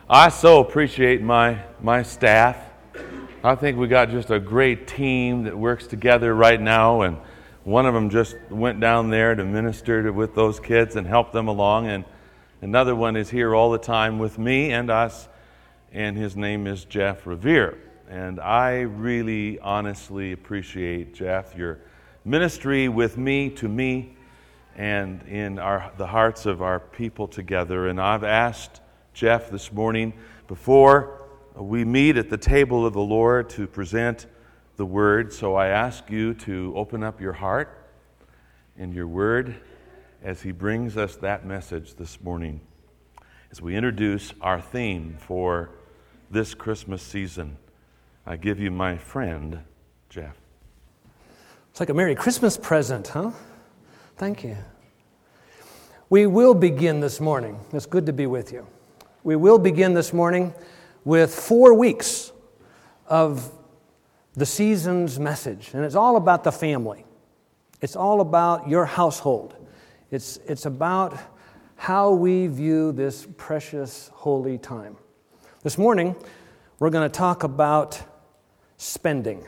I so appreciate my staff. I think we got just a great team that works together right now, and one of them just went down there to minister with those kids and help them along, and another one is here all the time with me and us, and his name is Jeff Revere. And I really honestly appreciate, Jeff, your ministry with me, to me, and in the hearts of our people together. And I've asked Jeff this morning, before we meet at the table of the Lord, to present the Word. So I ask you to open up your heart and your Word as he brings us that message this morning, as we introduce our theme for this Christmas season. I give you my friend, Jeff. It's like a Merry Christmas present, huh? Thank you. We will begin this morning. It's good to be with you. We will begin this morning with 4 weeks of the season's message. And it's all about the family. It's all about your household. It's about how we view this precious, holy time. This morning, we're going to talk about spending.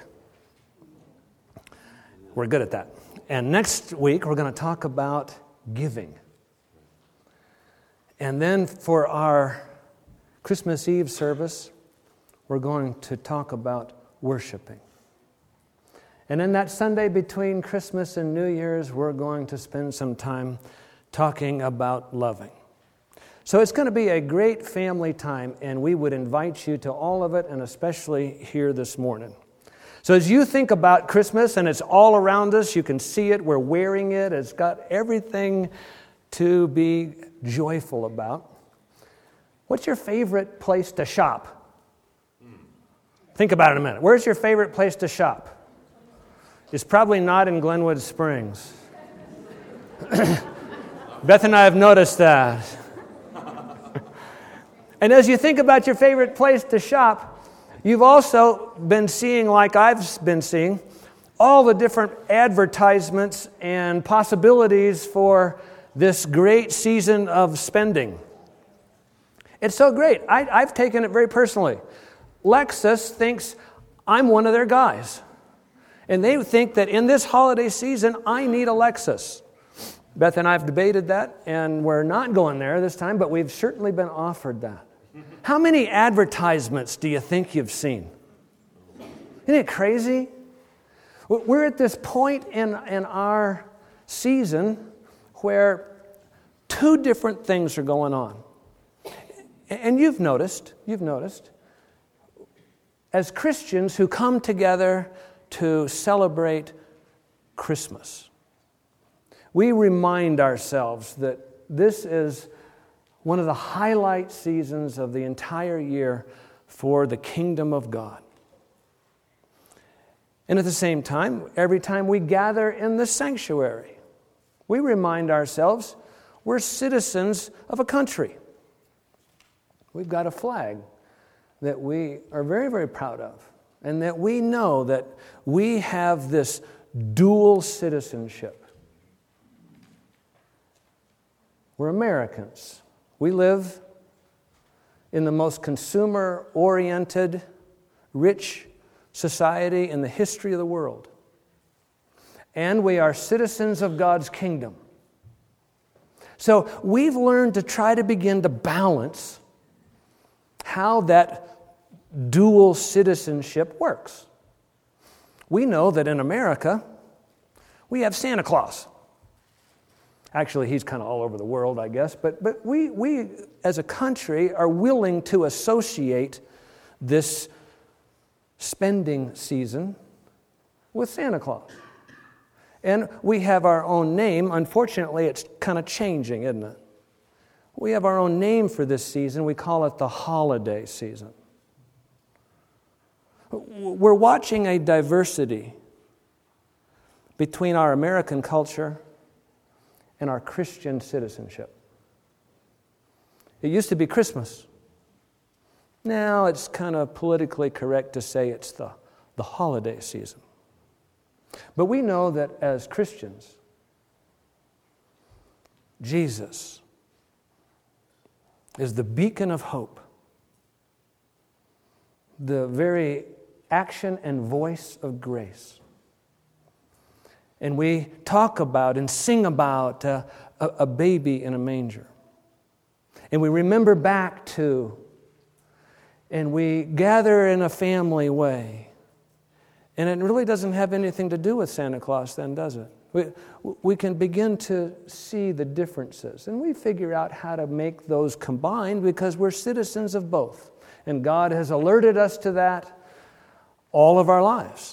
We're good at that. And next week, we're going to talk about giving. And then for our Christmas Eve service, we're going to talk about worshiping. And then that Sunday between Christmas and New Year's, we're going to spend some time talking about loving. So it's going to be a great family time, and we would invite you to all of it, and especially here this morning. So as you think about Christmas, and it's all around us, you can see it, we're wearing it, it's got everything to be joyful about. What's your favorite place to shop? Think about it a minute. Where's your favorite place to shop? It's probably not in Glenwood Springs. Beth and I have noticed that. And as you think about your favorite place to shop, you've also been seeing, like I've been seeing, all the different advertisements and possibilities for this great season of spending. It's so great. I've taken it very personally. Lexus thinks I'm one of their guys. And they think that in this holiday season, I need a Lexus. Beth and I have debated that, and we're not going there this time, but we've certainly been offered that. How many advertisements do you think you've seen? Isn't it crazy? We're at this point in our season where 2 different things are going on. And you've noticed, as Christians who come together to celebrate Christmas, we remind ourselves that this is one of the highlight seasons of the entire year for the kingdom of God. And at the same time, every time we gather in the sanctuary, we remind ourselves we're citizens of a country. We've got a flag that we are very, very proud of, and that we know that we have this dual citizenship. We're Americans. We live in the most consumer-oriented, rich society in the history of the world. And we are citizens of God's kingdom. So we've learned to try to begin to balance how that dual citizenship works. We know that in America, we have Santa Claus. Actually, he's kind of all over the world, I guess. But we as a country are willing to associate this spending season with Santa Claus. And we have our own name. Unfortunately, it's kind of changing, isn't it? We have our own name for this season. We call it the holiday season. We're watching a diversity between our American culture and our Christian citizenship. It used to be Christmas. Now it's kind of politically correct to say it's the holiday season. But we know that as Christians, Jesus is the beacon of hope the very action and voice of grace. And we talk about and sing about a baby in a manger. And we remember back to, and we gather in a family way. And it really doesn't have anything to do with Santa Claus then, does it? We can begin to see the differences. And we figure out how to make those combined because we're citizens of both. And God has alerted us to that all of our lives.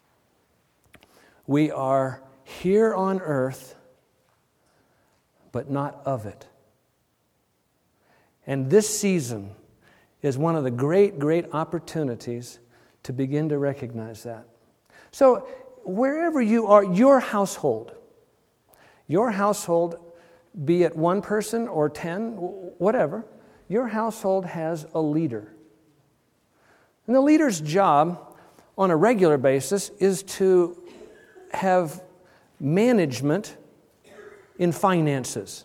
We are here on earth, but not of it. And this season is one of the great, great opportunities to begin to recognize that. So, wherever you are, your household, be it one person or 10, whatever, your household has a leader. And the leader's job on a regular basis is to have management in finances.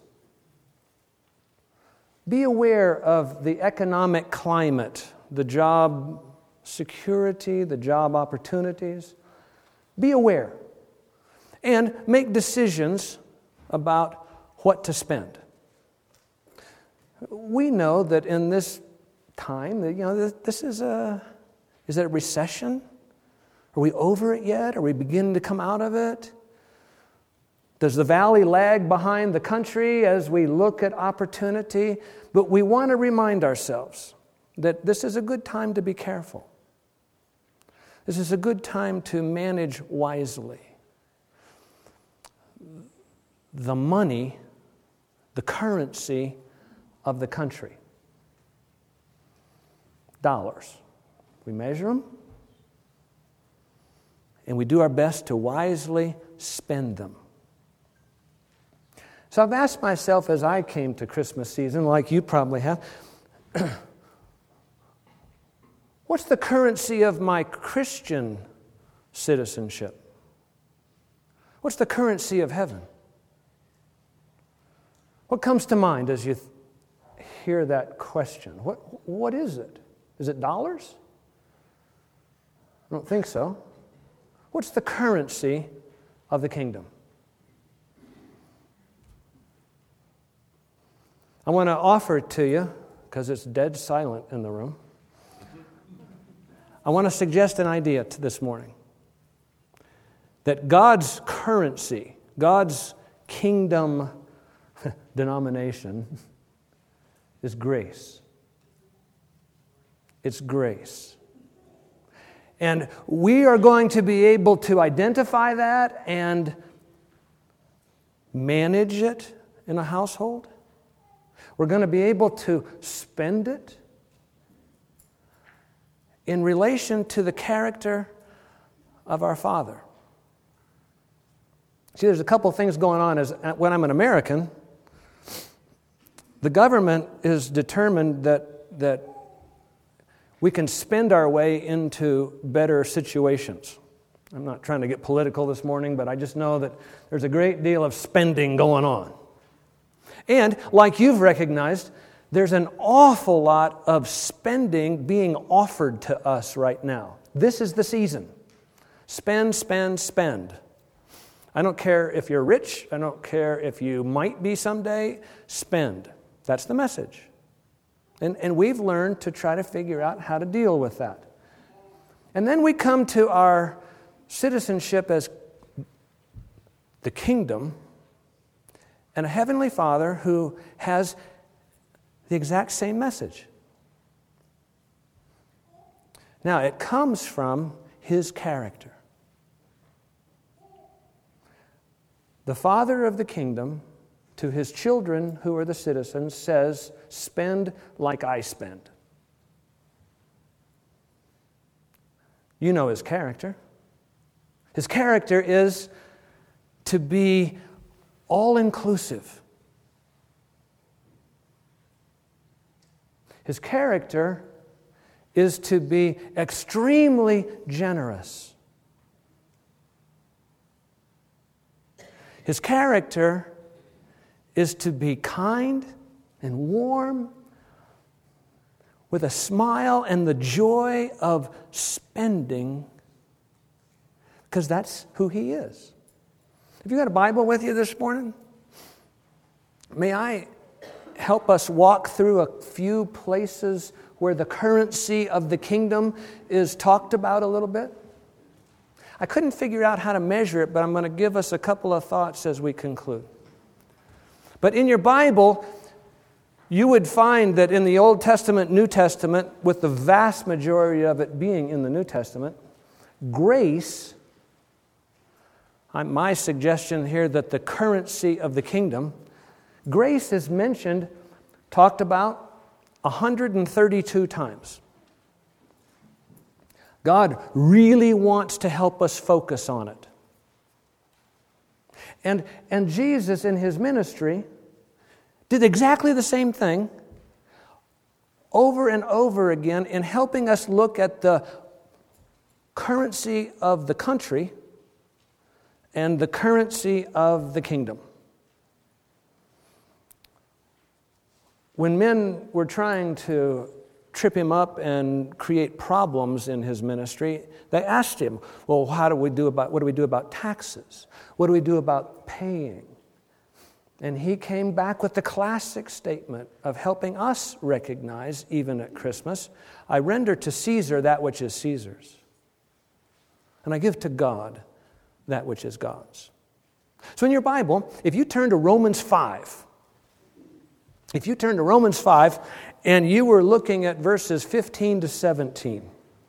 Be aware of the economic climate, the job security, the job opportunities. Be aware and make decisions about what to spend. We know that in this time, this is it a recession? Are we over it yet? Are we beginning to come out of it? Does the valley lag behind the country as we look at opportunity? But we want to remind ourselves that this is a good time to be careful. This is a good time to manage wisely. The money, the currency of the country. Dollars. We measure them, and we do our best to wisely spend them. So I've asked myself as I came to Christmas season, like you probably have, what's the currency of my Christian citizenship? What's the currency of heaven? What comes to mind as you hear that question? What is it? Is it dollars? I don't think so. What's the currency of the kingdom? I want to offer it to you, because it's dead silent in the room. I want to suggest an idea this morning. That God's currency, God's kingdom denomination is grace. It's grace. And we are going to be able to identify that and manage it in a household. We're going to be able to spend it in relation to the character of our Father. See, there's a couple of things going on. When I'm an American, the government is determined that we can spend our way into better situations. I'm not trying to get political this morning, but I just know that there's a great deal of spending going on. And like you've recognized, there's an awful lot of spending being offered to us right now. This is the season. Spend, spend, spend. I don't care if you're rich. I don't care if you might be someday. Spend. That's the message. And we've learned to try to figure out how to deal with that. And then we come to our citizenship as the kingdom and a heavenly Father who has the exact same message. Now, it comes from His character. The Father of the kingdom, to His children who are the citizens, says, spend like I spend. You know His character. His character is to be all-inclusive. His character is to be extremely generous. His character is to be kind and warm with a smile and the joy of spending, because that's who He is. Have you got a Bible with you this morning? May I help us walk through a few places where the currency of the kingdom is talked about a little bit? I couldn't figure out how to measure it, but I'm going to give us a couple of thoughts as we conclude. But in your Bible, you would find that in the Old Testament, New Testament, with the vast majority of it being in the New Testament, grace, my suggestion here that the currency of the kingdom, grace is mentioned, talked about 132 times. God really wants to help us focus on it. And Jesus in His ministry did exactly the same thing over and over again in helping us look at the currency of the country and the currency of the kingdom. When men were trying to trip Him up and create problems in His ministry, they asked Him, well, what do we do about taxes? What do we do about paying? And He came back with the classic statement of helping us recognize, even at Christmas, I render to Caesar that which is Caesar's, and I give to God that which is God's. So in your Bible, if you turn to Romans 5, and you were looking at verses 15 to 17,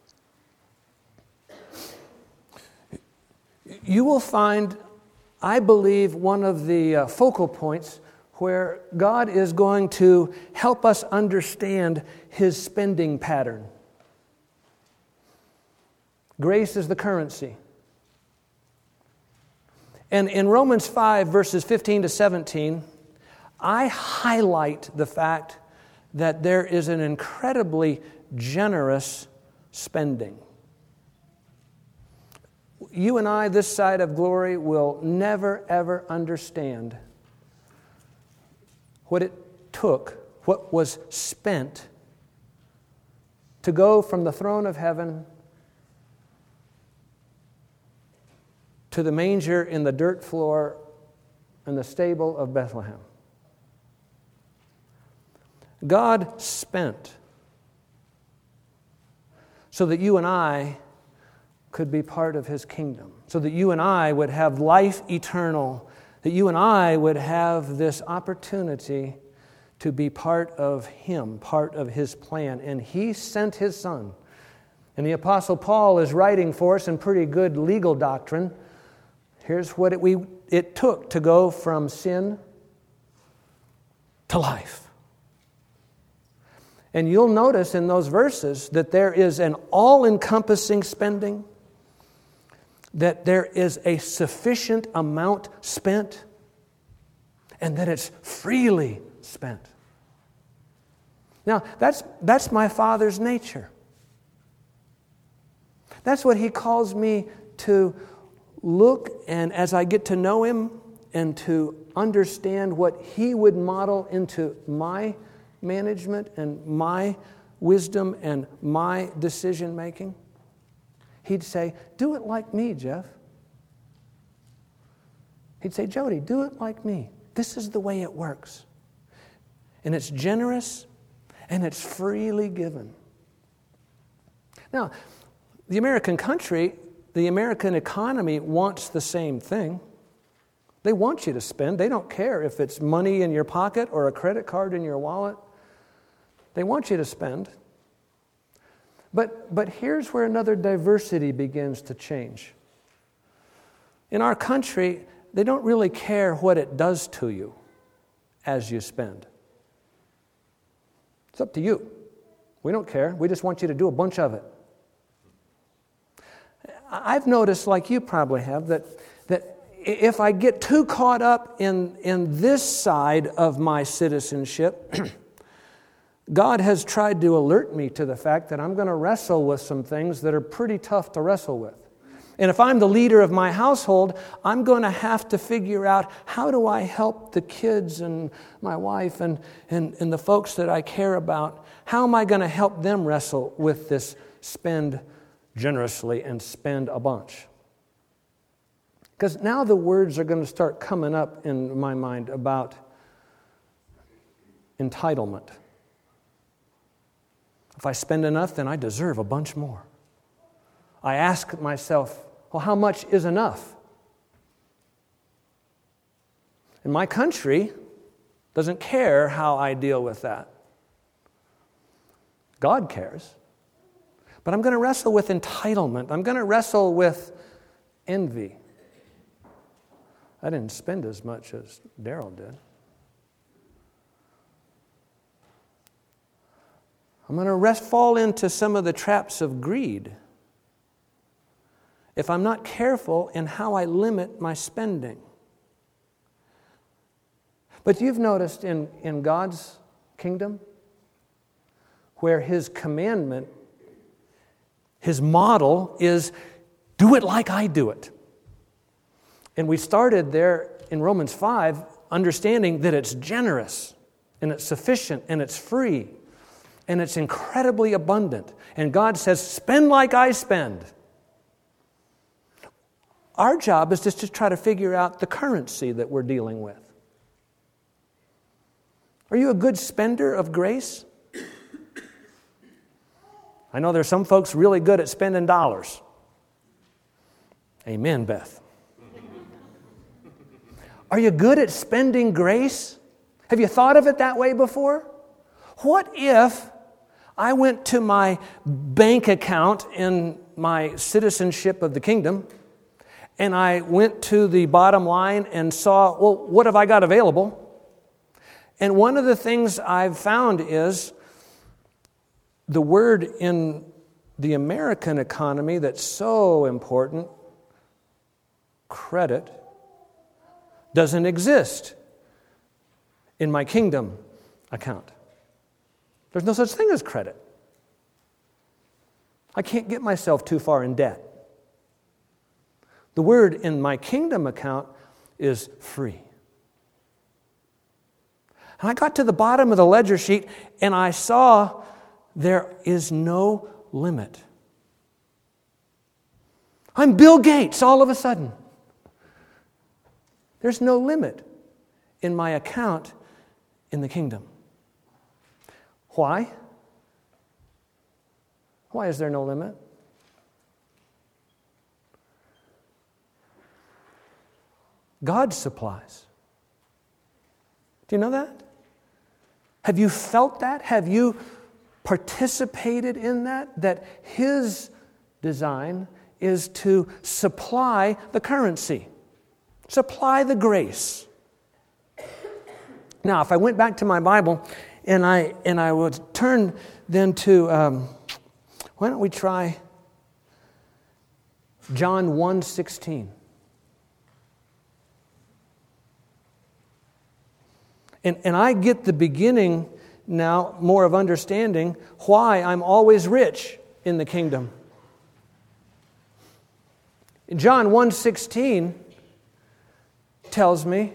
you will find, I believe, one of the focal points where God is going to help us understand His spending pattern. Grace is the currency. And in Romans 5, verses 15 to 17, I highlight the fact that there is an incredibly generous spending. You and I, this side of glory, will never, ever understand what it took, what was spent to go from the throne of heaven to the manger in the dirt floor in the stable of Bethlehem. God spent so that you and I could be part of His kingdom, so that you and I would have life eternal, that you and I would have this opportunity to be part of Him, part of His plan. And He sent His Son. And the Apostle Paul is writing for us in pretty good legal doctrine. Here's what it took to go from sin to life. And you'll notice in those verses that there is an all-encompassing spending, that there is a sufficient amount spent, and that it's freely spent. Now, that's my Father's nature. That's what He calls me to look, and as I get to know Him and to understand what He would model into my management and my wisdom and my decision making, He'd say, do it like me, Jeff. He'd say, Jody, do it like me. This is the way it works. And it's generous and it's freely given. Now, the American country, the American economy wants the same thing. They want you to spend. They don't care if it's money in your pocket or a credit card in your wallet. They want you to spend. But here's where another diversity begins to change. In our country, they don't really care what it does to you as you spend. It's up to you. We don't care. We just want you to do a bunch of it. I've noticed, like you probably have, that if I get too caught up in this side of my citizenship, God has tried to alert me to the fact that I'm going to wrestle with some things that are pretty tough to wrestle with. And if I'm the leader of my household, I'm going to have to figure out, how do I help the kids and my wife and the folks that I care about? How am I going to help them wrestle with this spend generously and spend a bunch? Because now the words are going to start coming up in my mind about entitlement. If I spend enough, then I deserve a bunch more. I ask myself, well, how much is enough? And my country doesn't care how I deal with that. God cares. But I'm going to wrestle with entitlement. I'm going to wrestle with envy. I didn't spend as much as Daryl did. I'm going to fall into some of the traps of greed if I'm not careful in how I limit my spending. But you've noticed in God's kingdom, where His commandment, His model is, do it like I do it. And we started there in Romans 5, understanding that it's generous, and it's sufficient, and it's free, and it's incredibly abundant. And God says, spend like I spend. Our job is just to try to figure out the currency that we're dealing with. Are you a good spender of grace? I know there's some folks really good at spending dollars. Amen, Beth. Are you good at spending grace? Have you thought of it that way before? What if I went to my bank account in my citizenship of the kingdom, and I went to the bottom line and saw, well, what have I got available? And one of the things I've found is the word in the American economy that's so important, credit, doesn't exist in my kingdom account. There's no such thing as credit. I can't get myself too far in debt. The word in my kingdom account is free. And I got to the bottom of the ledger sheet and I saw there is no limit. I'm Bill Gates all of a sudden. There's no limit in my account in the kingdom. Why? Why is there no limit? God supplies. Do you know that? Have you felt that? Have you participated in that? That His design is to supply the currency, supply the grace. Now, if I went back to my Bible and I would turn then to, why don't we try John 1:16. And I get the beginning now more of understanding why I'm always rich in the kingdom. John 1:16 tells me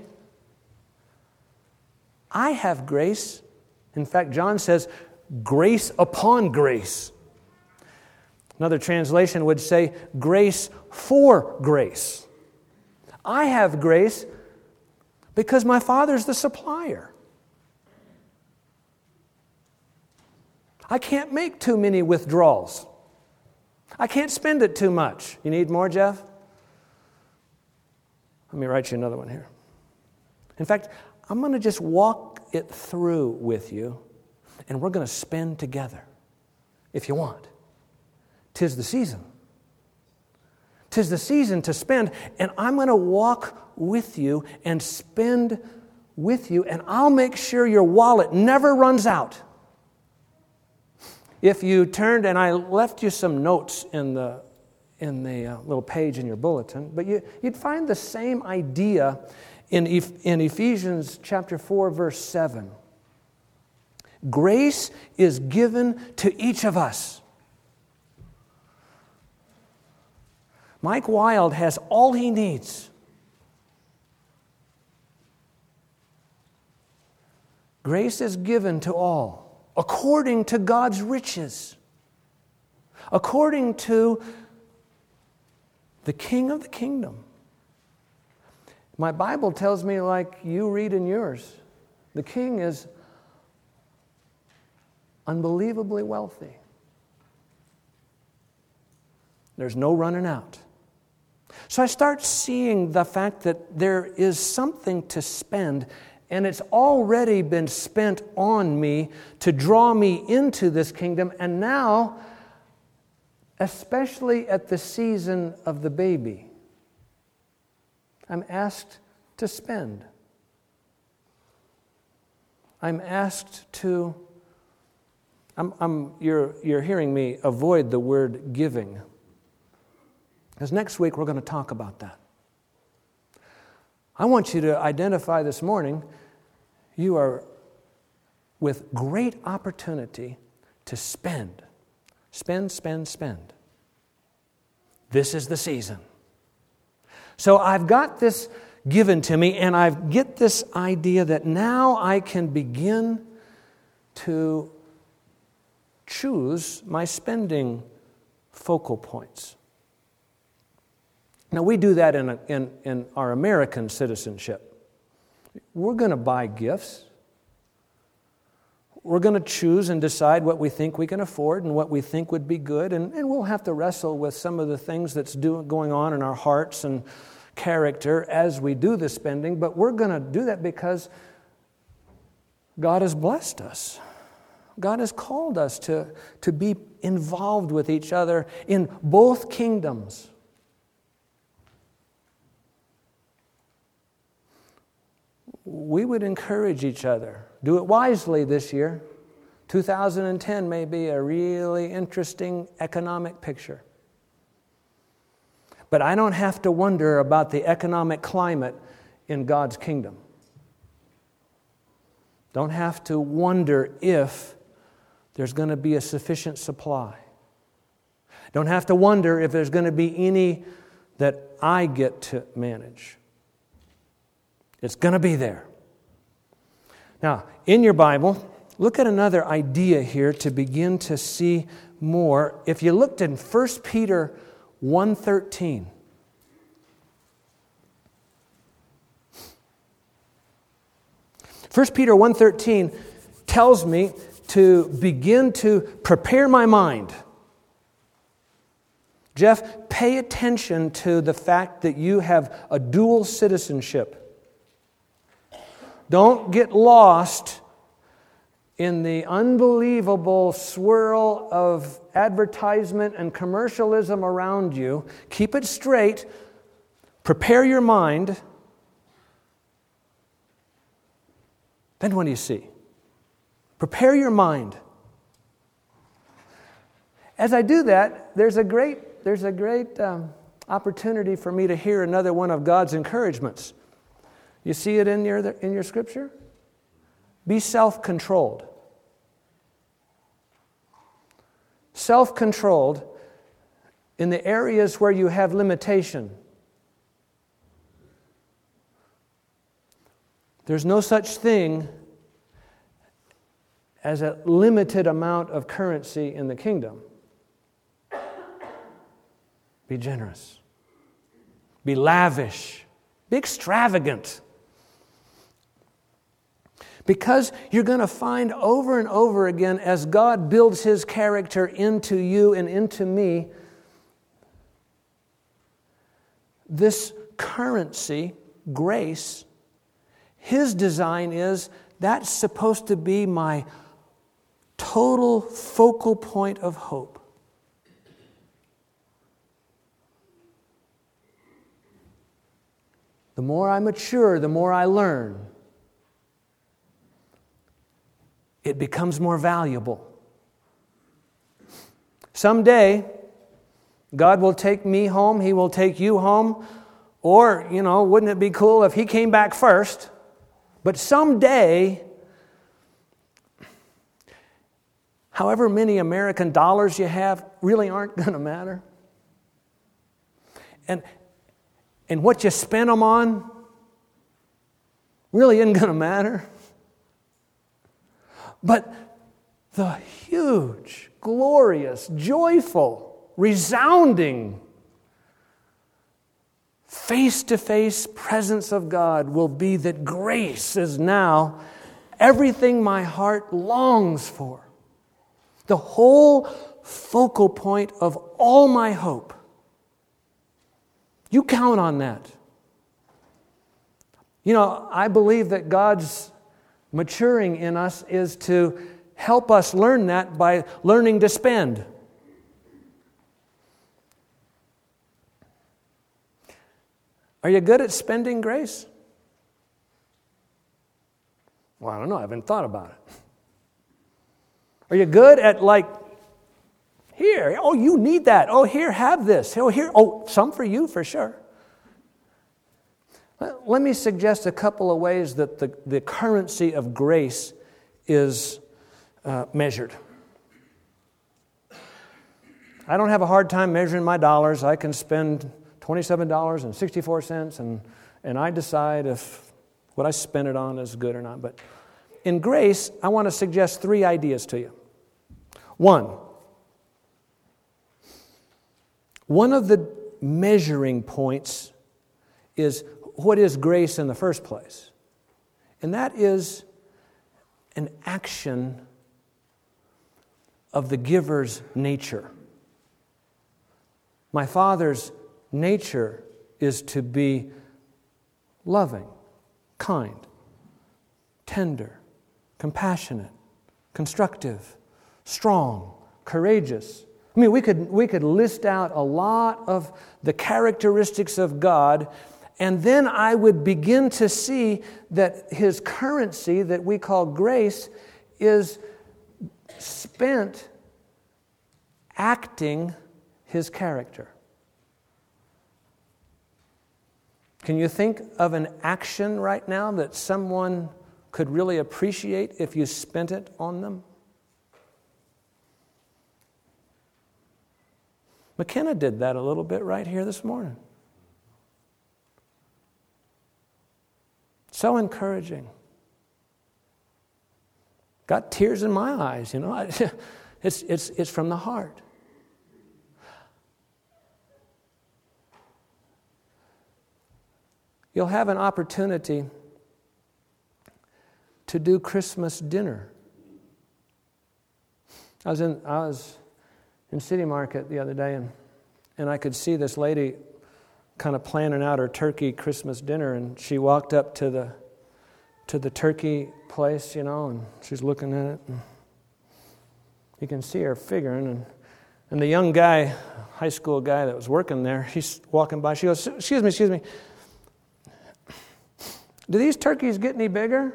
I have grace. In fact, John says grace upon grace. Another translation would say grace for grace. I have grace because my Father's the supplier. I can't make too many withdrawals. I can't spend it too much. You need more, Jeff? Let me write you another one here. In fact, I'm going to just walk it through with you, and we're going to spend together, if you want. 'Tis the season. 'Tis the season to spend, and I'm going to walk with you and spend with you, and I'll make sure your wallet never runs out. If you turned, and I left you some notes in the little page in your bulletin, but you'd find the same idea in Ephesians chapter 4, verse 7. Grace is given to each of us. Mike Wild has all he needs. Grace is given to all, according to God's riches, according to the King of the kingdom. My Bible tells me, like you read in yours, the King is unbelievably wealthy. There's no running out. So I start seeing the fact that there is something to spend, and it's already been spent on me to draw me into this kingdom. And now, especially at the season of the baby, I'm asked to spend. I'm asked to, you're hearing me avoid the word giving. Because next week we're going to talk about that. I want you to identify this morning, you are with great opportunity to spend. Spend, spend, spend. This is the season. So I've got this given to me, and I get this idea that now I can begin to choose my spending focal points. Now, we do that in our American citizenship. We're going to buy gifts. We're going to choose and decide what we think we can afford and what we think would be good, and we'll have to wrestle with some of the things that's going on in our hearts and character as we do the spending, but we're going to do that because God has blessed us. God has called us to be involved with each other in both kingdoms. We would encourage each other. Do it wisely this year. 2010 may be a really interesting economic picture. But I don't have to wonder about the economic climate in God's kingdom. Don't have to wonder if there's going to be a sufficient supply. Don't have to wonder if there's going to be any that I get to manage. It's going to be there. Now, in your Bible, look at another idea here to begin to see more. If you looked in 1 Peter 1:13. 1 Peter 1:13 tells me to begin to prepare my mind. Jeff, pay attention to the fact that you have a dual citizenship. Don't get lost in the unbelievable swirl of advertisement and commercialism around you. Keep it straight. Prepare your mind. Then what do you see? Prepare your mind. As I do that, there's a great opportunity for me to hear another one of God's encouragements. You see it in your scripture? Be self-controlled. Self-controlled in the areas where you have limitation. There's no such thing as a limited amount of currency in the kingdom. Be generous. Be lavish. Be extravagant. Because you're going to find over and over again, as God builds His character into you and into me, this currency, grace, His design is that's supposed to be my total focal point of hope. The more I mature, the more I learn, it becomes more valuable. Someday, God will take me home, He will take you home, or, wouldn't it be cool if He came back first? But someday, however many American dollars you have really aren't going to matter. and what you spend them on really isn't going to matter. But the huge, glorious, joyful, resounding, face-to-face presence of God will be that grace is now everything my heart longs for. The whole focal point of all my hope. You count on that. You know, I believe that God's maturing in us is to help us learn that by learning to spend. Are you good at spending grace? Well, I don't know. I haven't thought about it. Are you good at here, oh, you need that. Oh, here, have this. Oh, here, oh, some for you for sure. Let me suggest a couple of ways that the currency of grace is measured. I don't have a hard time measuring my dollars. I can spend $27.64 and I decide if what I spend it on is good or not. But in grace, I want to suggest 3 ideas to you. One of the measuring points is what is grace in the first place? And that is an action of the giver's nature. My Father's nature is to be loving, kind, tender, compassionate, constructive, strong, courageous. I mean, we could list out a lot of the characteristics of God, and then I would begin to see that His currency that we call grace is spent acting His character. Can you think of an action right now that someone could really appreciate if you spent it on them? McKenna did that a little bit right here this morning. So encouraging. Got tears in my eyes, you know. It's from the heart. You'll have an opportunity to do Christmas dinner. I was in City Market the other day, and I could see this lady kind of planning out her turkey Christmas dinner, and she walked up to the turkey place, you know, and she's looking at it. And you can see her figuring, and the young guy, high school guy that was working there, he's walking by. She goes, excuse me. Do these turkeys get any bigger?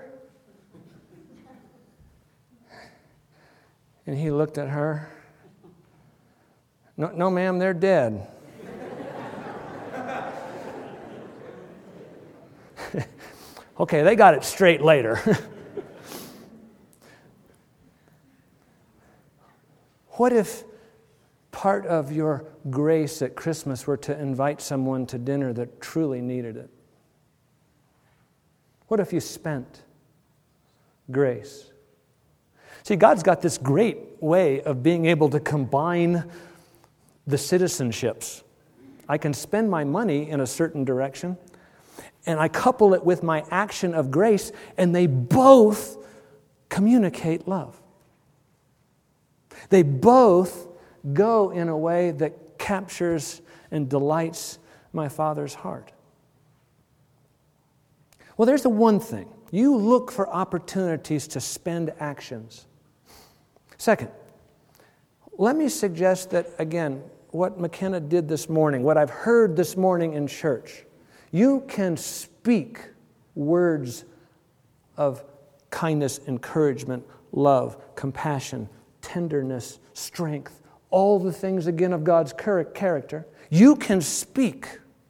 And he looked at her. No, ma'am, they're dead. Okay, they got it straight later. What if part of your grace at Christmas were to invite someone to dinner that truly needed it? What if you spent grace? See, God's got this great way of being able to combine the citizenships. I can spend my money in a certain direction, and I couple it with my action of grace, and they both communicate love. They both go in a way that captures and delights my Father's heart. Well, there's the one thing. You look for opportunities to spend actions. Second, let me suggest that, again, what McKenna did this morning, what I've heard this morning in church, you can speak words of kindness, encouragement, love, compassion, tenderness, strength, all the things, again, of God's character. You can speak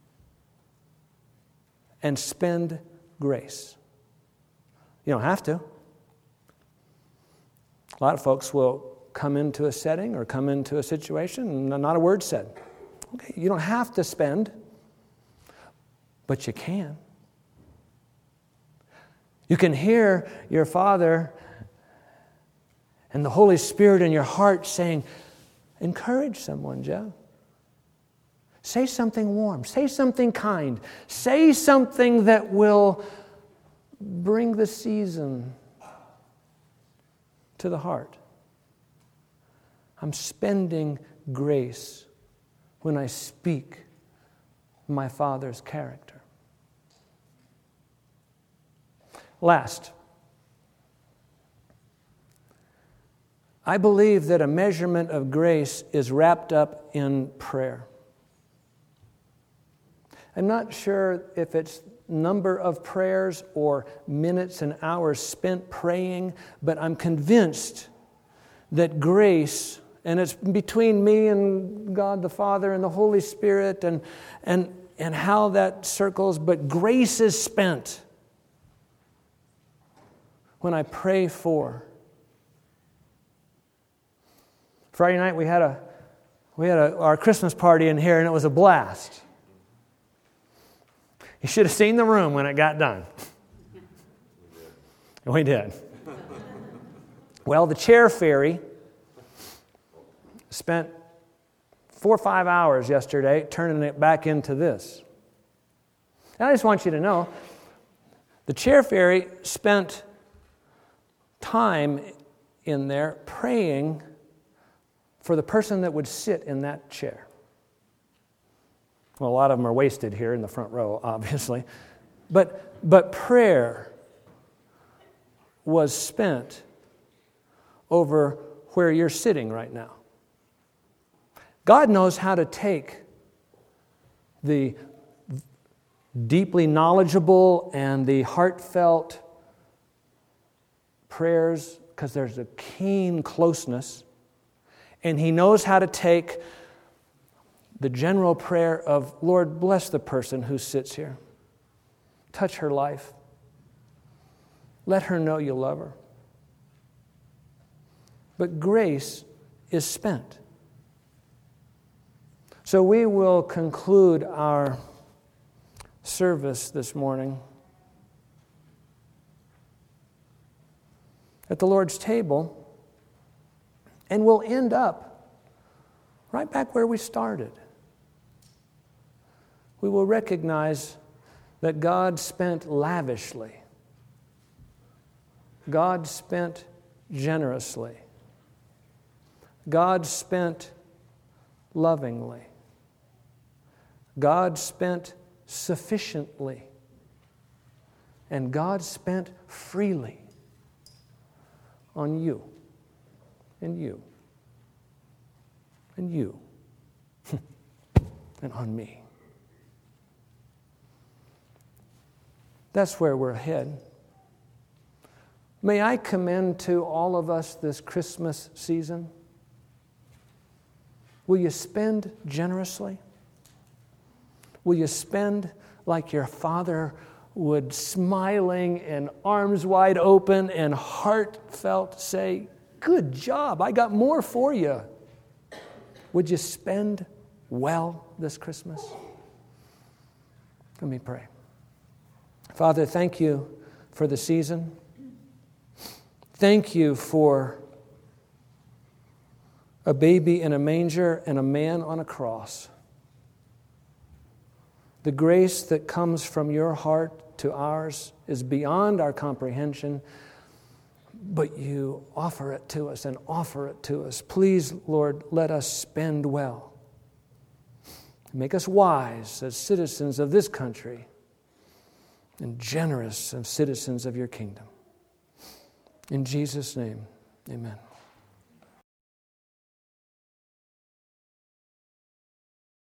and spend grace. You don't have to. A lot of folks will come into a setting or come into a situation and not a word said. Okay, you don't have to spend. but you can. You can hear your Father and the Holy Spirit in your heart saying, encourage someone, Joe. Say something warm. Say something kind. Say something that will bring the season to the heart. I'm spending grace when I speak my Father's character. Last, I believe that a measurement of grace is wrapped up in prayer. I'm not sure if it's number of prayers or minutes and hours spent praying, but I'm convinced that grace, and it's between me and God the Father and the Holy Spirit and how that circles, but grace is spent when I pray for. Friday night we had our Christmas party in here, and it was a blast. You should have seen the room when it got done. We did. Well, the chair fairy spent 4 or 5 hours yesterday turning it back into this. And I just want you to know, the chair fairy spent time in there praying for the person that would sit in that chair. Well, a lot of them are wasted here in the front row, obviously. But prayer was spent over where you're sitting right now. God knows how to take the deeply knowledgeable and the heartfelt prayers, because there's a keen closeness, and He knows how to take the general prayer of, Lord, bless the person who sits here. Touch her life. Let her know you love her. But grace is spent. So we will conclude our service this morning at the Lord's table, and we'll end up right back where we started. We will recognize that God spent lavishly. God spent generously. God spent lovingly. God spent sufficiently. And God spent freely on you and you and you and on me. That's where we're headed. May I commend to all of us this Christmas season? Will you spend generously? Will you spend like your Father would, smiling and arms wide open and heartfelt say, good job, I got more for you? Would you spend well this Christmas? Let me pray. Father, thank you for the season. Thank you for a baby in a manger and a man on a cross. The grace that comes from your heart to ours is beyond our comprehension, but you offer it to us and offer it to us. Please, Lord, let us spend well. Make us wise as citizens of this country and generous as citizens of your kingdom. In Jesus' name, amen.